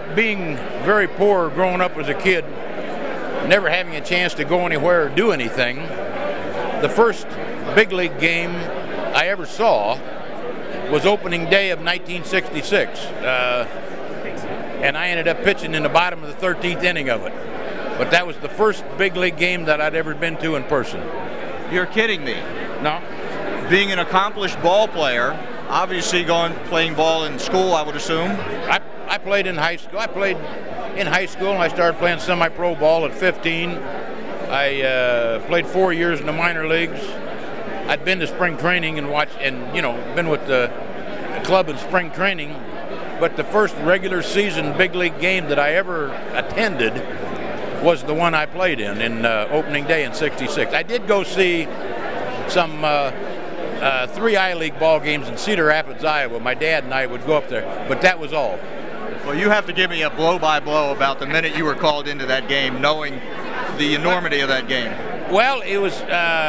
being very poor growing up as a kid, never having a chance to go anywhere or do anything, the first big league game I ever saw was opening day of 1966. And I ended up pitching in the bottom of the 13th inning of it. But that was the first big league game that I'd ever been to in person. You're kidding me. No? Being an accomplished ball player, obviously playing ball in school, I would assume. I played in high school. I played in high school, and I started playing semi-pro ball at 15. I played 4 years in the minor leagues. I'd been to spring training and watched, and been with the club in spring training. But the first regular season big league game that I ever attended was the one I played in opening day in '66. I did go see some 3 I-League ball games in Cedar Rapids, Iowa. My dad and I would go up there, but that was all. Well, you have to give me a blow-by-blow about the minute you were called into that game, knowing the enormity of that game. Well, it was,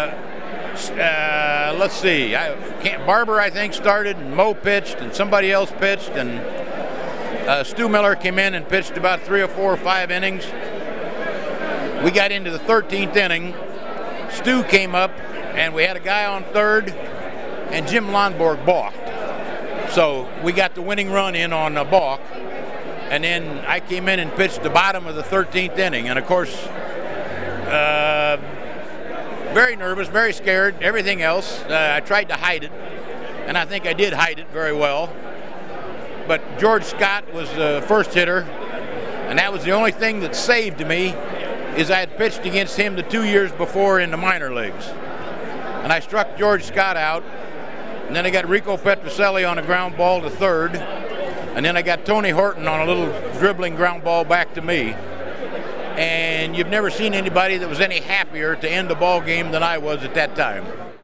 let's see, Barber, I think, started, and Mo pitched, and somebody else pitched, and Stu Miller came in and pitched about 3 or 4 or 5 innings. We got into the 13th inning. Stu came up, and we had a guy on third, and Jim Lonborg balked. So we got the winning run in on a balk, and then I came in and pitched the bottom of the 13th inning. And, of course, very nervous, very scared, everything else. I tried to hide it, and I think I did hide it very well. But George Scott was the first hitter, and that was the only thing that saved me, is I had pitched against him the 2 years before in the minor leagues. And I struck George Scott out, and then I got Rico Petrocelli on a ground ball to third, and then I got Tony Horton on a little dribbling ground ball back to me. And you've never seen anybody that was any happier to end the ball game than I was at that time.